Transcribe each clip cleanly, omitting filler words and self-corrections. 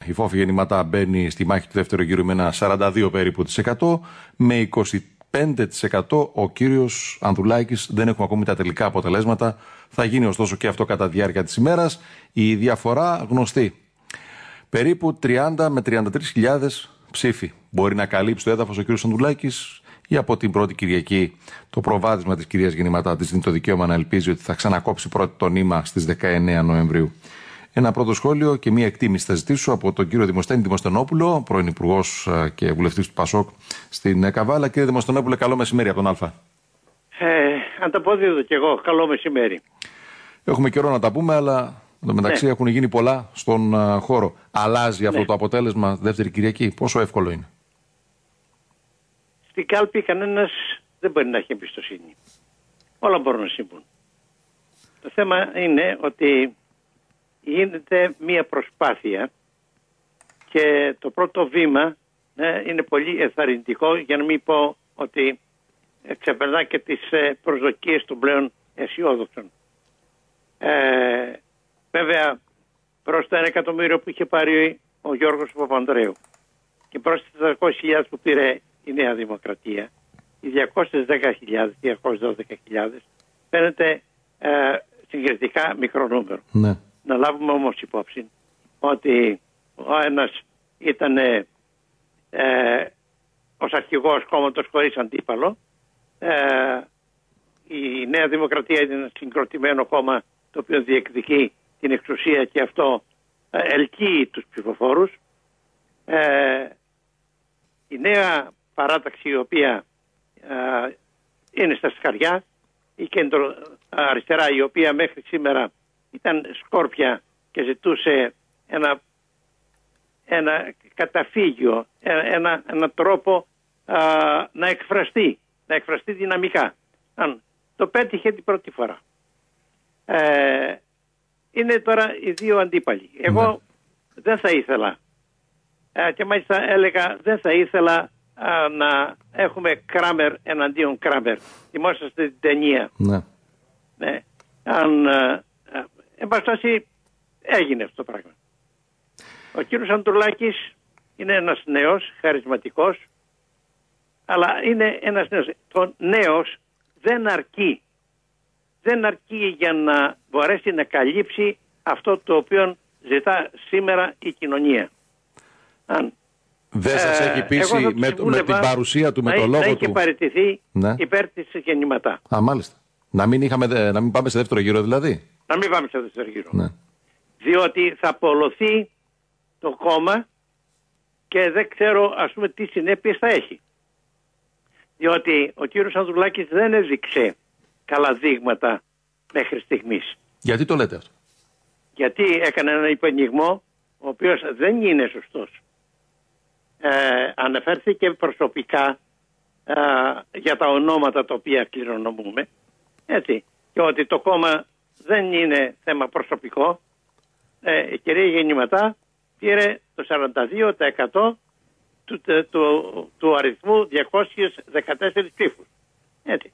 Η Φόφη Γεννηματά μπαίνει στη μάχη του δεύτερου γύρου με ένα 42 περίπου %, με 25% ο κύριος Ανδρουλάκης. Δεν έχουμε ακόμη τα τελικά αποτελέσματα. Θα γίνει ωστόσο και αυτό κατά τη διάρκεια της ημέρας. Η διαφορά γνωστή. Περίπου 30 με 33.000 ψήφοι μπορεί να καλύψει το έδαφος ο κύριος Ανδρουλάκης, ή από την πρώτη Κυριακή το προβάδισμα της κυρίας Γεννηματά της δίνει το δικαίωμα να ελπίζει ότι θα ξανακόψει πρώτη το νήμα στις 19 Νοεμβρίου. Ένα πρώτο σχόλιο και μία εκτίμηση θα ζητήσω από τον κύριο Δημοσθένη Δημοσθενόπουλο, πρώην Υπουργός και βουλευτής του ΠΑΣΟΚ στην Καβάλα. Κύριε Δημοσθενόπουλε, καλό μεσημέρι από τον Α. Ανταπόδιδο κι εγώ. Καλό μεσημέρι. Έχουμε καιρό να τα πούμε, αλλά εν τω μεταξύ έχουν γίνει πολλά στον χώρο. Αλλάζει αυτό το αποτέλεσμα δεύτερη Κυριακή? Πόσο εύκολο είναι? Στην κάλπη κανένας δεν μπορεί να έχει εμπιστοσύνη. Όλα μπορούν να συμβούν. Το θέμα είναι ότι γίνεται μία προσπάθεια και το πρώτο βήμα είναι πολύ ενθαρρυντικό, για να μην πω ότι ξεπερνά και τις προσδοκίες των πλέον αισιόδοξων. Βέβαια, προς τα 1 εκατομμύριο που είχε πάρει ο Γιώργος Παπανδρέου και προς τις 400.000 που πήρε η Νέα Δημοκρατία, οι 210.000, 212.000 φαίνεται συγκριτικά μικρό νούμερο. Ναι. Να λάβουμε όμως υπόψη ότι ο ένας ήταν ως αρχηγός κόμματος χωρίς αντίπαλο. Η Νέα Δημοκρατία είναι ένα συγκροτημένο κόμμα το οποίο διεκδικεί την εξουσία και αυτό ελκύει τους ψηφοφόρους. Η νέα παράταξη, η οποία είναι στα σκαριά, η κέντρο αριστερά, η οποία μέχρι σήμερα ήταν σκόρπια και ζητούσε ένα καταφύγιο, ένα τρόπο να εκφραστεί δυναμικά. Το πέτυχε την πρώτη φορά. Είναι τώρα οι δύο αντίπαλοι. Εγώ δεν θα ήθελα, και μάλιστα έλεγα δεν θα ήθελα να έχουμε Κράμερ εναντίον Κράμερ. Θυμόσαστε την ταινία? Ναι. Εν πάση έγινε αυτό το πράγμα. Ο κύριος Ανδρουλάκης είναι ένας νέος, χαρισματικός, αλλά είναι ένας νέος. Το νέος δεν αρκεί. Δεν αρκεί για να μπορέσει να καλύψει αυτό το οποίο ζητά σήμερα η κοινωνία. Δεν σας έχει πείσει με την παρουσία του, με το λόγο του? Να είχε παραιτηθεί υπέρ της Γεννηματά. Μάλιστα. Να μην πάμε σε δεύτερο γύρο δηλαδή. Να μην πάμε σε δεύτερο γύρο. Ναι. Διότι θα απολωθεί το κόμμα και δεν ξέρω τι συνέπειες θα έχει. Διότι ο κύριος Ανδρουλάκης δεν έδειξε καλά δείγματα μέχρι στιγμής. Γιατί το λέτε αυτό? Γιατί έκανε ένα υπενιγμό ο οποίος δεν είναι σωστός. Αναφέρθηκε προσωπικά για τα ονόματα τα οποία κληρονομούμε, έτσι, και ότι το κόμμα δεν είναι θέμα προσωπικό. Η κυρία Γεννηματά πήρε το 42% του αριθμού 214 ψήφους. Έτσι.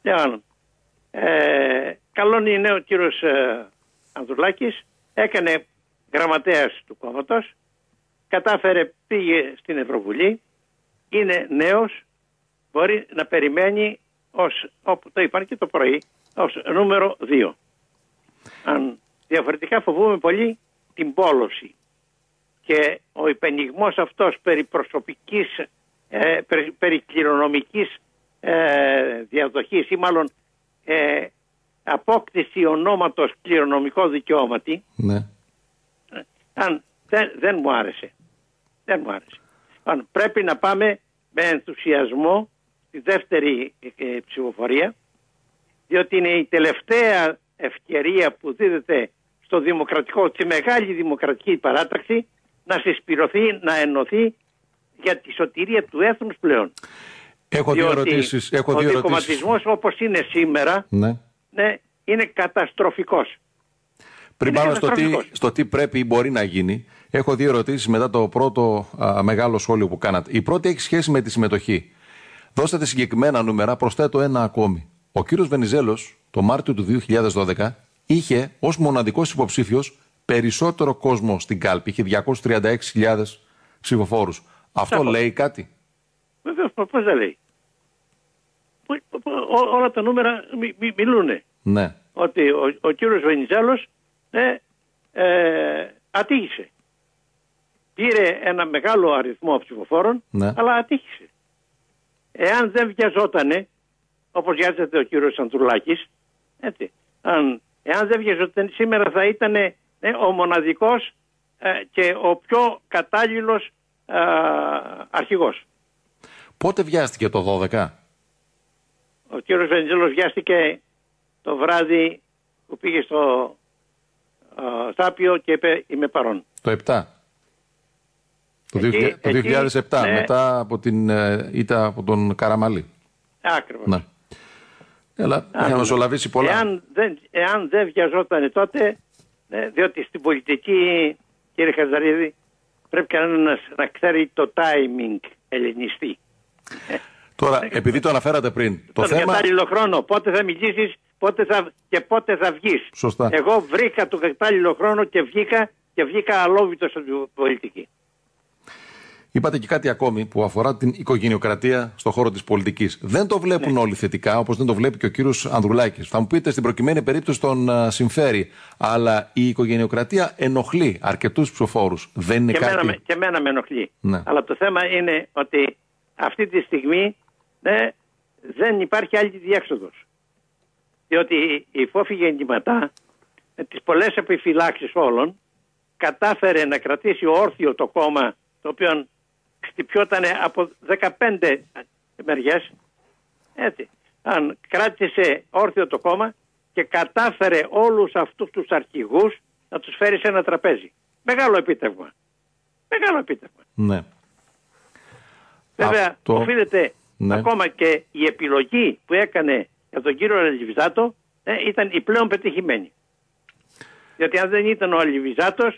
Καλό είναι ο κύριος Ανδρουλάκης, έκανε γραμματέας του κόμματος, κατάφερε, πήγε στην Ευρωβουλή, είναι νέος, μπορεί να περιμένει όπου το είπαν και το πρωί, ως νούμερο 2. Διαφορετικά φοβούμε πολύ την πόλωση και ο υπενιγμός αυτός περί προσωπικής, περί κληρονομικής διαδοχής, ή μάλλον απόκτηση ονόματος κληρονομικό δικαιώματι, δεν μου άρεσε. Πρέπει να πάμε με ενθουσιασμό στη δεύτερη ψηφοφορία, διότι είναι η τελευταία ευκαιρία που δίδεται στο δημοκρατικό, στη μεγάλη δημοκρατική παράταξη, να συσπηρωθεί, να ενωθεί για τη σωτηρία του έθνους πλέον. Έχω δύο ερωτήσεις. Ο δικομματισμός όπως είναι σήμερα είναι καταστροφικός. Πριν πάμε στο τι πρέπει ή μπορεί να γίνει, έχω δύο ερωτήσεις μετά το πρώτο μεγάλο σχόλιο που κάνατε. Η πρώτη έχει σχέση με τη συμμετοχή. Δώσατε συγκεκριμένα νούμερα, προσθέτω ένα ακόμη. Ο κύριος Βενιζέλος το Μάρτιο του 2012 είχε ως μοναδικός υποψήφιος περισσότερο κόσμο στην κάλπη. Είχε 236.000 ψηφοφόρους. Αυτό λέει κάτι? Βεβαίως, πώς δεν λέει. Όλα τα νούμερα μιλούν. Ναι. Ότι ο κύριος Βενιζέλος ατύχησε. Πήρε ένα μεγάλο αριθμό ψηφοφόρων, ναι, αλλά ατύχησε. Εάν δεν βιαζότανε, όπως βιάζεται ο κύριος Ανδρουλάκης, έτσι, εάν δεν βιαζόταν, σήμερα θα ήταν ο μοναδικός και ο πιο κατάλληλος αρχηγός. Πότε βιάστηκε το 12? Ο κύριος Βενιζέλος βιάστηκε το βράδυ που πήγε στο Σάπιο και είπε είμαι παρόν. Το 7. Το 2007, ναι, μετά από την ήττα από τον Καραμαλή. Ακριβώς. Ναι. Έλα, είχα μεσολαβήσει πολλά. Εάν δεν βιαζόταν τότε, διότι στην πολιτική, κύριε Χαζαρίδη, πρέπει κανένας να ξέρει το timing ελληνιστή. Τώρα, επειδή το αναφέρατε πριν, τον κατάλληλο χρόνο, πότε θα μιλήσεις και πότε θα βγεις. Σωστά. Εγώ βρήκα τον κατάλληλο χρόνο και βγήκα αλόβητος στην πολιτική. Είπατε και κάτι ακόμη που αφορά την οικογενειοκρατία στον χώρο της πολιτικής. Δεν το βλέπουν όλοι θετικά, όπως δεν το βλέπει και ο κύριος Ανδρουλάκης. Θα μου πείτε, στην προκειμένη περίπτωση τον συμφέρει, αλλά η οικογενειοκρατία ενοχλεί αρκετούς ψηφοφόρους. Δεν είναι κάτι... Και εμένα με ενοχλεί. Ναι. Αλλά το θέμα είναι ότι αυτή τη στιγμή δεν υπάρχει άλλη διέξοδος. Διότι η Φόφη Γεννηματά, με τις πολλές επιφυλάξεις όλων, κατάφερε να κρατήσει όρθιο το κόμμα, το οποίο χτυπιόταν από 15 μεριές. Έτσι. Αν κράτησε όρθιο το κόμμα και κατάφερε όλους αυτούς τους αρχηγούς να τους φέρει σε ένα τραπέζι. Μεγάλο επίτευγμα. Μεγάλο επίτευγμα. Ναι. Βέβαια, οφείλεται ακόμα και η επιλογή που έκανε για τον κύριο Αλιβιζάτο ήταν η πλέον πετυχημένη. Διότι αν δεν ήταν ο Αλιβιζάτος,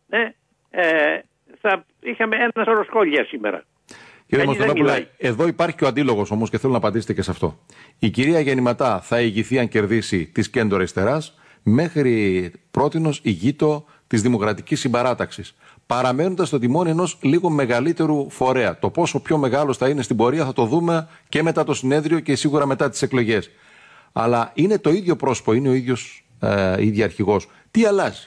θα είχαμε ένα σωρό σχόλια σήμερα. Κύριε Μοστονόπουλε, εδώ υπάρχει και ο αντίλογος όμως και θέλω να απαντήσετε και σε αυτό. Η κυρία Γεννηματά θα ηγηθεί αν κερδίσει της κέντρο αριστεράς, μέχρι πρότινος ηγείτο της Δημοκρατικής Συμπαράταξης, παραμένοντας στο τιμόνι ενός λίγο μεγαλύτερου φορέα. Το πόσο πιο μεγάλος θα είναι στην πορεία θα το δούμε και μετά το συνέδριο και σίγουρα μετά τις εκλογές. Αλλά είναι το ίδιο πρόσωπο, είναι ο ίδιος ίδιο αρχηγός. Τι αλλάζει?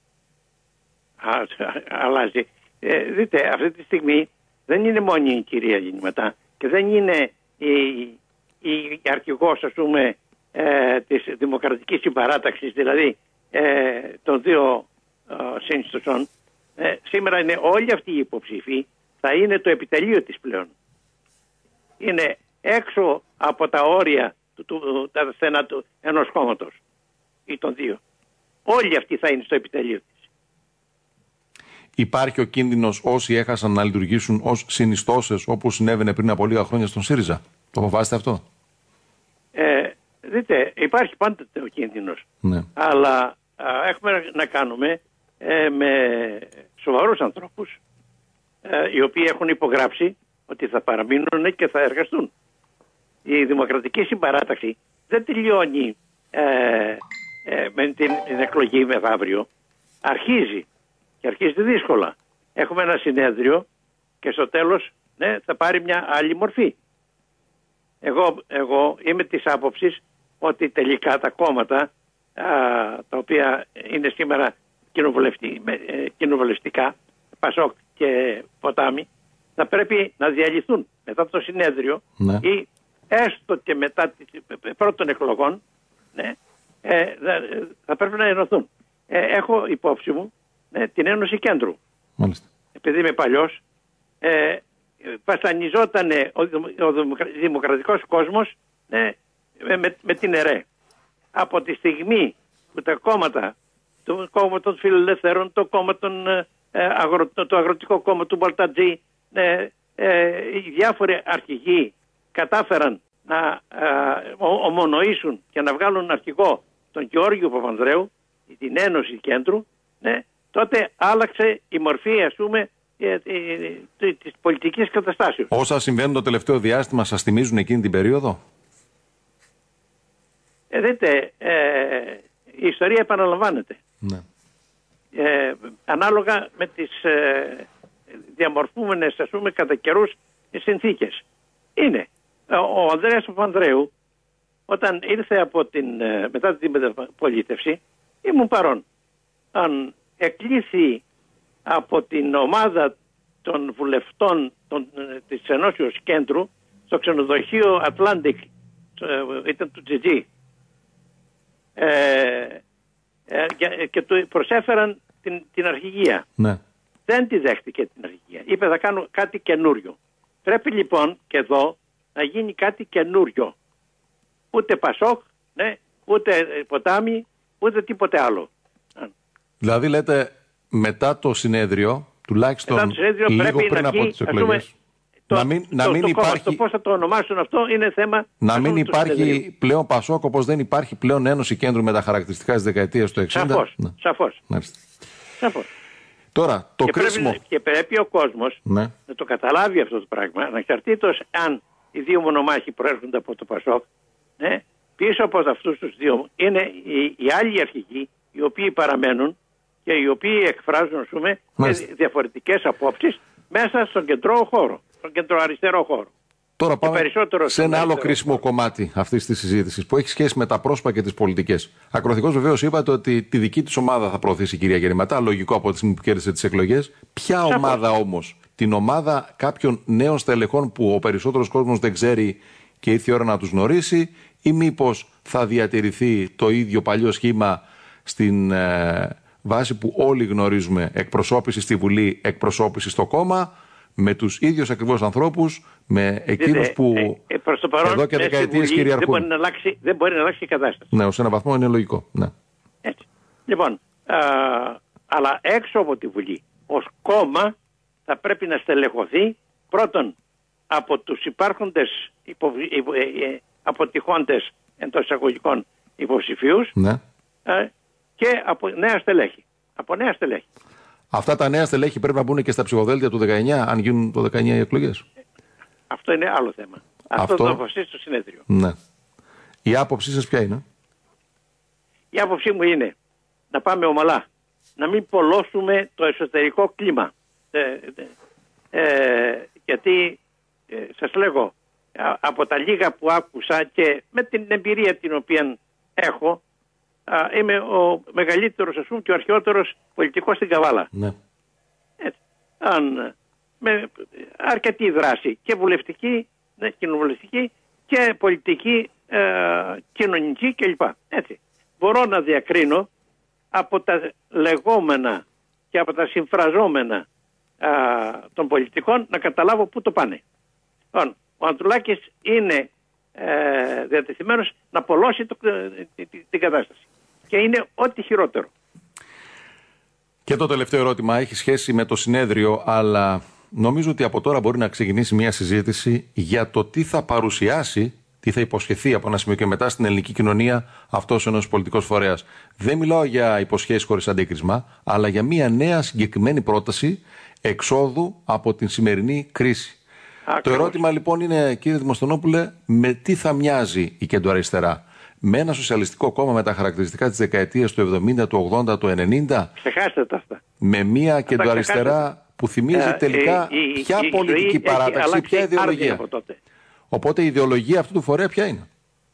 Αλλάζει. Δείτε, αυτή τη στιγμή δεν είναι μόνη η κυρία Γεννηματά και δεν είναι η αρχηγός, ας πούμε, της Δημοκρατικής Συμπαράταξης, δηλαδή των δύο συνιστοσών. Σήμερα είναι όλοι αυτοί οι υποψήφοι, θα είναι το επιτελείο της πλέον. Είναι έξω από τα όρια τα στενά του ενός κόμματος ή των δύο. Όλοι αυτοί θα είναι στο επιτελείο της. Υπάρχει ο κίνδυνος όσοι έχασαν να λειτουργήσουν ως συνιστώσεις, όπως συνέβαινε πριν από λίγα χρόνια στον ΣΥΡΙΖΑ? Το φοβάστε αυτό? Δείτε, υπάρχει πάντοτε ο κίνδυνος. Ναι. Αλλά έχουμε να κάνουμε με σοβαρούς ανθρώπους οι οποίοι έχουν υπογράψει ότι θα παραμείνουν και θα εργαστούν. Η Δημοκρατική Συμπαράταξη δεν τελειώνει με την εκλογή μεθαύριο. Αρχίζει και αρχίζει δύσκολα. Έχουμε ένα συνέδριο και στο τέλος θα πάρει μια άλλη μορφή. Εγώ είμαι της άποψης ότι τελικά τα κόμματα τα οποία είναι σήμερα κοινοβουλευτικά, Πασόκ και Ποτάμι, θα πρέπει να διαλυθούν μετά το συνέδριο ή έστω και μετά πρώτων εκλογών, θα πρέπει να ενωθούν. Έχω υπόψη μου την Ένωση Κέντρου. Μάλιστα. Επειδή είμαι παλιός, βασανιζόταν ο δημοκρατικός κόσμος με την ΕΡΕ. Από τη στιγμή που τα κόμματα, το κόμμα των φιλελευθέρων, το κόμμα το αγροτικό κόμμα του Μπαλτατζή, οι διάφοροι αρχηγοί κατάφεραν να ομονοήσουν και να βγάλουν αρχηγό τον Γεώργιο Παπανδρέου, την Ένωση Κέντρου, τότε άλλαξε η μορφή, ας πούμε, της πολιτικής καταστάσεως. Όσα συμβαίνουν το τελευταίο διάστημα σας θυμίζουν εκείνη την περίοδο? Δείτε, η ιστορία επαναλαμβάνεται. Ναι. ανάλογα με τις διαμορφούμενες, ας πούμε, κατά καιρούς συνθήκες. Είναι. Ο Ανδρέας Παπανδρέου, όταν ήρθε μετά την μεταπολίτευση, ήμουν παρόν. Αν εκλήθη από την ομάδα των βουλευτών της Ενώσεως Κέντρου στο ξενοδοχείο Atlantic, ήταν του Τζιτζή, και του προσέφεραν την αρχηγία. Ναι. Δεν τη δέχτηκε την αρχηγία. Είπε θα κάνω κάτι καινούριο. Πρέπει λοιπόν και εδώ να γίνει κάτι καινούριο. Ούτε Πασόκ, ναι, ούτε ποτάμι, ούτε τίποτε άλλο. Δηλαδή λέτε μετά το συνέδριο, τουλάχιστον λίγο πριν από τις εκλογές, να μην υπάρχει... Το πώς θα το ονομάσουν αυτό είναι θέμα... Να μην υπάρχει πλέον Πασόκ, όπως δεν υπάρχει πλέον Ένωση Κέντρου με τα χαρακτηριστικά της δεκαετίας του 60. Σαφώς. Τώρα, το κρίσιμο... Και πρέπει ο κόσμος να το καταλάβει αυτό το πράγμα, ανεξαρτήτως αν οι δύο μονομάχοι προέρχονται από το Πασόκ, ναι, πίσω από αυτούς τους δύο είναι οι άλλοι αρχηγοί, οι οποίοι παραμένουν και οι οποίοι εκφράζουν, ας πούμε, διαφορετικές απόψεις μέσα στον κεντρό χώρο, στον κεντροαριστερό χώρο. Τώρα πάμε σε ένα άλλο κρίσιμο κομμάτι αυτής της συζήτησης που έχει σχέση με τα πρόσωπα και τις πολιτικές. Ακροθυγώς βεβαίως είπατε ότι τη δική της ομάδα θα προωθήσει η κυρία Γερηματά, λογικό από τη στιγμή που κέρδισε τις εκλογές. Ποια ομάδα όμως? Την ομάδα κάποιων νέων στελεχών που ο περισσότερος κόσμος δεν ξέρει και ήρθε η ώρα να τους γνωρίσει, ή μήπως θα διατηρηθεί το ίδιο παλιό σχήμα στην βάση που όλοι γνωρίζουμε, εκπροσώπηση στη Βουλή, εκπροσώπηση στο κόμμα, με τους ίδιους ακριβώς ανθρώπους, με εκείνους που προς το παρόν, εδώ και δεκαετίες κυριαρχούν. Δεν μπορεί να αλλάξει η κατάσταση. Ναι, ως ένα βαθμό είναι λογικό. Ναι. Έτσι. Λοιπόν, αλλά έξω από τη Βουλή, ως κόμμα θα πρέπει να στελεχωθεί πρώτον από τους υπάρχοντες αποτυχώντες εντός εισαγωγικών υποψηφίους, ναι, και από νέα στελέχη. Αυτά τα νέα στελέχη πρέπει να μπουν και στα ψηφοδέλτια του 19, αν γίνουν το 19 οι εκλογές. Αυτό είναι άλλο θέμα. Αυτό το αποφασίσει το συνέδριο. Ναι. Η άποψή σας ποια είναι? Η άποψή μου είναι να πάμε ομαλά. Να μην πολλώσουμε το εσωτερικό κλίμα. Γιατί σας λέγω, από τα λίγα που άκουσα και με την εμπειρία την οποία έχω, είμαι ο μεγαλύτερος, ας πούμε, και ο αρχαιότερος πολιτικός στην Καβάλα. Ναι. Έτσι. Με αρκετή δράση και βουλευτική, κοινοβουλευτική και πολιτική, κοινωνική κλπ. Έτσι. Μπορώ να διακρίνω από τα λεγόμενα και από τα συμφραζόμενα των πολιτικών να καταλάβω πού το πάνε. Ο Ανδρουλάκης είναι διατεθειμένος να πολλώσει την κατάσταση. Και είναι ό,τι χειρότερο. Και το τελευταίο ερώτημα έχει σχέση με το συνέδριο, αλλά νομίζω ότι από τώρα μπορεί να ξεκινήσει μια συζήτηση για το τι θα παρουσιάσει, τι θα υποσχεθεί από ένα σημείο και μετά στην ελληνική κοινωνία αυτός ο ένας πολιτικός φορέας. Δεν μιλάω για υποσχέσεις χωρίς αντίκρισμα, αλλά για μια νέα συγκεκριμένη πρόταση εξόδου από την σημερινή κρίση. Το ερώτημα λοιπόν είναι, κύριε Δημοσθενόπουλε, με τι θα μοιάζει η κεντροαριστερά? Με ένα σοσιαλιστικό κόμμα με τα χαρακτηριστικά της δεκαετίας του 70, του 80, του 90? Ξεχάστε τα αυτά. Με μια κεντροαριστερά που θυμίζει τελικά ποια πολιτική παράταξη, ποια ιδεολογία? Οπότε η ιδεολογία αυτού του φορέα ποια είναι?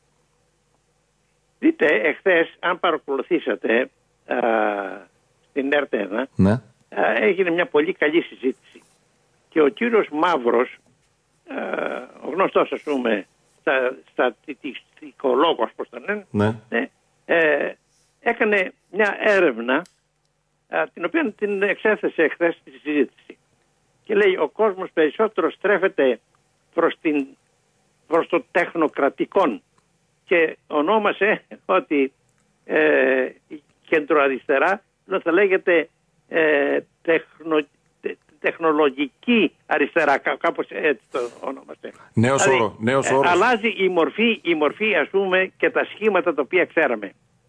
Δείτε, εχθές, αν παρακολουθήσατε στην ΕΡΤ1, ναι, έγινε μια πολύ καλή συζήτηση. Και ο κύριος Μαύρος, ο γνωστός, ας πούμε, στατιστικολόγος, πώς τον λένε, ναι, έκανε μια έρευνα την οποία την εξέθεσε εχθές στη συζήτηση. Και λέει, ο κόσμος περισσότερο στρέφεται προς το τεχνοκρατικό και ονόμασε ότι η κεντροαριστερά θα λέγεται τεχνολογική αριστερά, κάπως έτσι το ονόμασε. Νέος όρος. Αλλάζει η μορφή, ας πούμε, και τα σχήματα τα οποία ξέραμε.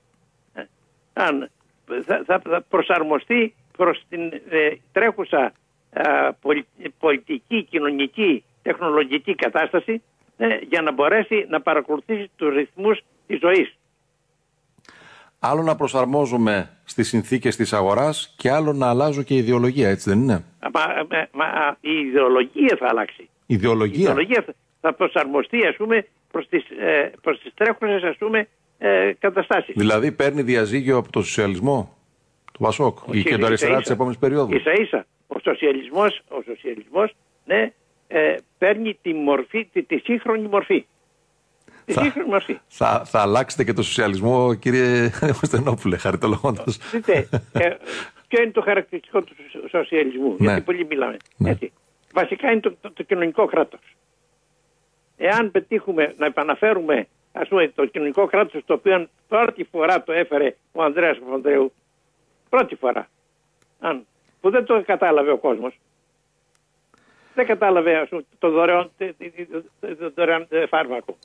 Θα προσαρμοστεί προς την τρέχουσα πολιτική, κοινωνική, τεχνολογική κατάσταση, για να μπορέσει να παρακολουθήσει τους ρυθμούς της ζωής. άλλο να προσαρμόζομαι στις συνθήκες της αγοράς και άλλο να αλλάζω και ιδεολογία, έτσι δεν είναι? Η ιδεολογία θα αλλάξει. Η ιδεολογία θα προσαρμοστεί, ας πούμε, προς τις τρέχουσες, ας πούμε, καταστάσεις. Δηλαδή παίρνει διαζύγιο από το σοσιαλισμό, το ΠΑΣΟΚ, η κεντροαριστερά της επόμενης περίοδου. Ίσα-ίσα. Ο σοσιαλισμός ναι, παίρνει τη σύγχρονη μορφή. Θα αλλάξετε και το σοσιαλισμό, κύριε Στενόπουλε, χαριτολογώντας. Δείτε, ποιο είναι το χαρακτηριστικό του σοσιαλισμού, γιατί πολλοί μιλάμε. Ναι. Βασικά είναι το κοινωνικό κράτος. Εάν πετύχουμε να επαναφέρουμε, ας πούμε, το κοινωνικό κράτος, το οποίο πρώτη φορά το έφερε ο Ανδρέας Παπανδρέου, πρώτη φορά, που δεν το κατάλαβε ο κόσμος, δεν κατάλαβε, ας πούμε, το δωρεάν φάρμακο,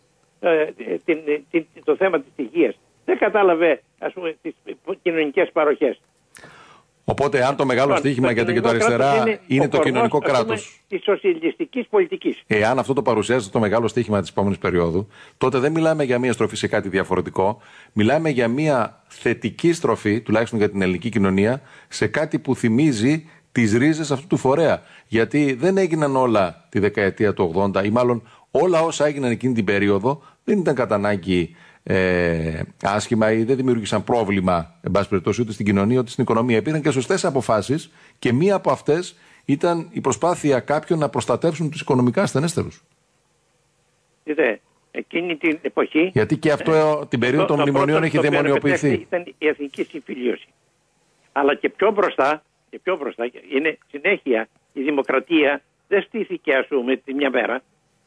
το θέμα της υγείας, δεν κατάλαβε, ας πούμε, τις κοινωνικές παροχές. Οπότε, αν το μεγάλο στοίχημα για την κεντροαριστερά είναι το κοινωνικό κράτος της σοσιαλιστικής πολιτικής. Εάν αυτό το παρουσιάζεται το μεγάλο στοίχημα της επόμενης περίοδου, τότε δεν μιλάμε για μια στροφή σε κάτι διαφορετικό. Μιλάμε για μια θετική στροφή, τουλάχιστον για την ελληνική κοινωνία, σε κάτι που θυμίζει τις ρίζες αυτού του φορέα. Γιατί δεν έγιναν όλα τη δεκαετία του 80, ή μάλλον όλα όσα έγιναν εκείνη την περίοδο δεν ήταν κατά ανάγκη άσχημα ή δεν δημιούργησαν πρόβλημα, εν πάση περιπτώσει, ούτε στην κοινωνία ούτε στην οικονομία. Υπήρχαν και σωστές αποφάσεις και μία από αυτές ήταν η προσπάθεια κάποιων να προστατεύσουν τους οικονομικά ασθενέστερους. Δείτε, εκείνη την εποχή. Γιατί και αυτό την περίοδο των μνημονίων έχει δαιμονιοποιηθεί. Ήταν η εθνική συμφιλίωση. Αλλά και πιο μπροστά είναι συνέχεια η δημοκρατία. Δεν στήθηκε, ας πούμε, τη μια μέρα.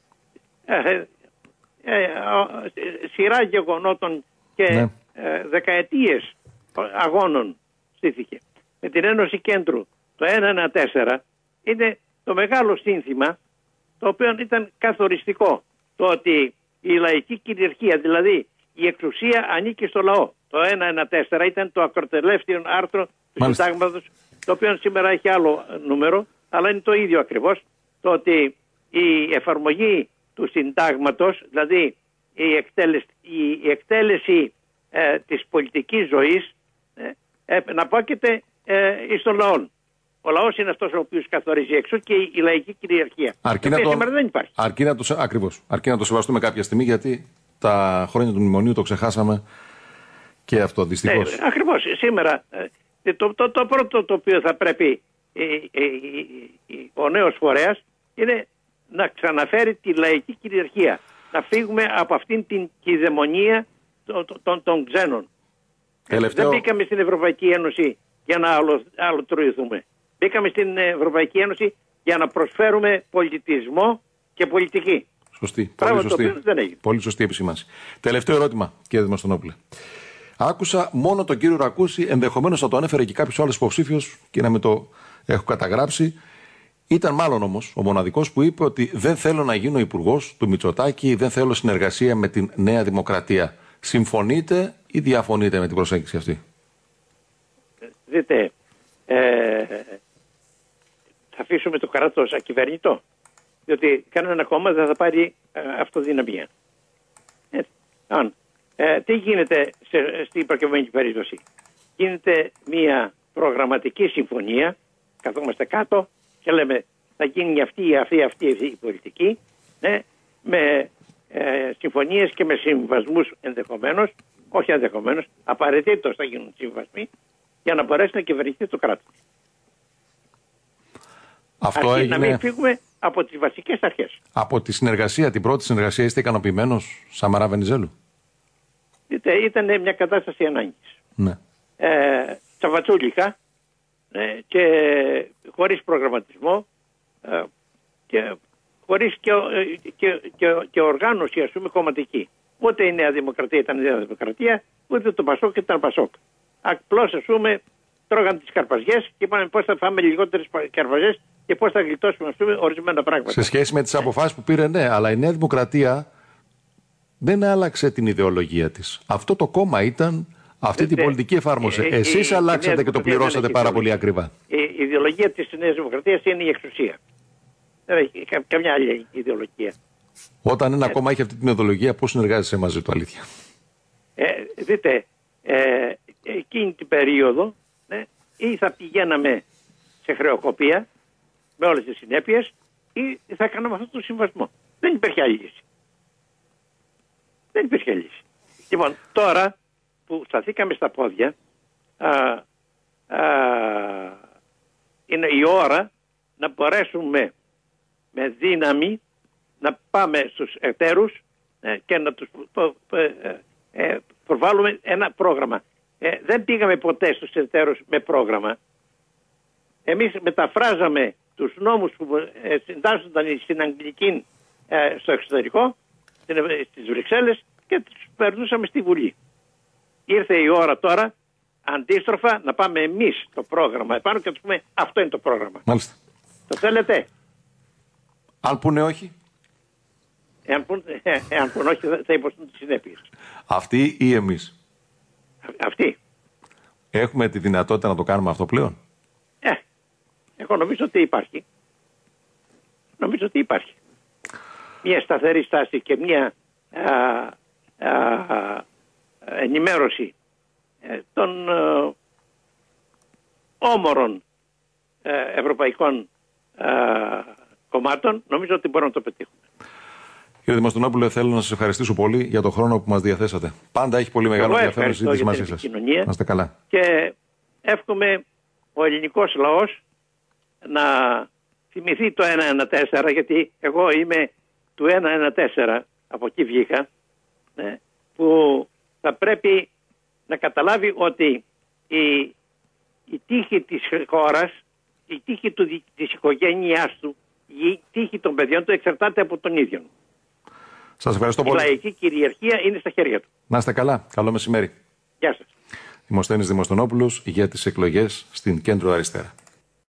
Σειρά γεγονότων και δεκαετίες αγώνων στήθηκε. Με την Ένωση Κέντρου το 114 είναι το μεγάλο σύνθημα, το οποίο ήταν καθοριστικό. Το ότι η λαϊκή κυριαρχία, δηλαδή η εξουσία, ανήκει στο λαό. Το 114 ήταν το ακροτελεύτιο άρθρο του Συντάγματος, το οποίο σήμερα έχει άλλο νούμερο, αλλά είναι το ίδιο ακριβώς. Το ότι η εφαρμογή του Συντάγματος, δηλαδή η εκτέλεση της πολιτικής ζωής, να πόκειται εις τον λαό. Ο λαός είναι αυτός ο οποίος καθορίζει, εξού και η λαϊκή κυριαρχία. Σήμερα δεν υπάρχει. Αρκεί να το σεβαστούμε κάποια στιγμή, γιατί τα χρόνια του μνημονίου το ξεχάσαμε και αυτό, δυστυχώς. Ακριβώς. Σήμερα το πρώτο το οποίο θα πρέπει ο νέος φορέας είναι να ξαναφέρει τη λαϊκή κυριαρχία. Να φύγουμε από αυτήν την κυδαιμονία των ξένων. Δεν μπήκαμε στην Ευρωπαϊκή Ένωση για να αλωτριωθούμε. Μπήκαμε στην Ευρωπαϊκή Ένωση για να προσφέρουμε πολιτισμό και πολιτική. Σωστή. Πολύ σωστή επισήμανση. Τελευταίο ερώτημα, κύριε Δημοσθενόπουλε. Άκουσα μόνο τον κύριο Ρακούση, ενδεχομένως θα το ανέφερε και κάποιος άλλος υποψήφιος και να με το έχω καταγράψει. Ήταν μάλλον όμως ο μοναδικός που είπε ότι δεν θέλω να γίνω υπουργός του Μητσοτάκη, δεν θέλω συνεργασία με την Νέα Δημοκρατία. Συμφωνείτε ή διαφωνείτε με την προσέγγιση αυτή? Δείτε, θα αφήσουμε το κράτος ακυβερνητό, διότι κανένα κόμμα δεν θα πάρει αυτοδυναμία. Τι γίνεται στην προκειμένη περίπτωση? Γίνεται μια προγραμματική συμφωνία, καθόμαστε κάτω και λέμε θα γίνει αυτή η πολιτική, με συμφωνίες και με συμβασμούς ενδεχομένως, όχι ενδεχομένως, απαραίτητος θα γίνουν συμβασμοί για να μπορέσει να κυβερνηθεί το κράτος. Αυτό έγινε... Να μην φύγουμε από τις βασικές αρχές. Από τη συνεργασία, την πρώτη συνεργασία, είστε ικανοποιημένος, Σαμαρά Βενιζέλου? Ήταν μια κατάσταση ανάγκης. Ναι. Τσαβατσούλικα και χωρίς προγραμματισμό και χωρίς και οργάνωση, ας πούμε, κομματική. Ούτε η Νέα Δημοκρατία ήταν Νέα Δημοκρατία, ούτε το Πασόκ ήταν Πασόκ. Απλώς, ας πούμε, τρώγαν τις καρπαζιές και είπαμε πώς θα φάμε λιγότερες καρπαζιές και πώς θα γλιτώσουμε, ας πούμε, ορισμένα πράγματα. Σε σχέση με τις αποφάσεις που πήρε, ναι, αλλά η Νέα Δημοκρατία δεν άλλαξε την ιδεολογία της. Αυτό το κόμμα ήταν, αυτή την πολιτική εφάρμοσε. Εσείς αλλάξατε και το πληρώσατε πάρα πολύ ακριβά. Η ιδεολογία της Νέας Δημοκρατίας είναι η εξουσία. Δεν έχει καμιά άλλη ιδεολογία. Όταν ένα κόμμα έχει αυτή την ιδεολογία, πώς συνεργάζεσαι μαζί του, αλήθεια? Δείτε, εκείνη την περίοδο, ή θα πηγαίναμε σε χρεοκοπία με όλες τις συνέπειες, ή θα κάναμε αυτό το συμβασμό. Δεν υπήρχε άλλη λύση. Δεν υπήρχε λύση. Λοιπόν, τώρα που σταθήκαμε στα πόδια, είναι η ώρα να μπορέσουμε με δύναμη να πάμε στους εταίρους και να τους προβάλλουμε ένα πρόγραμμα. Δεν πήγαμε ποτέ στους εταίρους με πρόγραμμα. Εμείς μεταφράζαμε τους νόμους που συντάσσονταν στην Αγγλική στο εξωτερικό, στις Βρυξέλλες, και τους περνούσαμε στη Βουλή. Ήρθε η ώρα τώρα αντίστροφα να πάμε εμείς το πρόγραμμα επάνω και να τους πούμε αυτό είναι το πρόγραμμα. Μάλιστα. Το θέλετε? Αν πούνε όχι. Εάν πούνε όχι θα υποστούν τις συνέπειες. Αυτοί ή εμείς? Αυτοί. Έχουμε τη δυνατότητα να το κάνουμε αυτό πλέον? Εγώ νομίζω ότι υπάρχει. Νομίζω ότι υπάρχει. Μια σταθερή στάση και μια ενημέρωση των όμορων ευρωπαϊκών κομμάτων, νομίζω ότι μπορούμε να το πετύχουμε. Κύριε Δημοσθενόπουλε, θέλω να σας ευχαριστήσω πολύ για τον χρόνο που μας διαθέσατε. Πάντα έχει πολύ μεγάλο ενδιαφέρον η συζήτηση μαζί σας. Να είστε καλά. Και εύχομαι ο ελληνικός λαός να θυμηθεί το 114, γιατί εγώ είμαι του 114, από εκεί βγήκα, που θα πρέπει να καταλάβει ότι η τύχη της χώρας, η τύχη της οικογένειάς του, η τύχη των παιδιών του εξαρτάται από τον ίδιο. Σας ευχαριστώ πολύ. Η λαϊκή κυριαρχία είναι στα χέρια του. Να είστε καλά. Καλό μεσημέρι. Γεια σας. Δημοσθένης Δημοσθενόπουλος για τις εκλογές στην Κέντρο Αριστερά.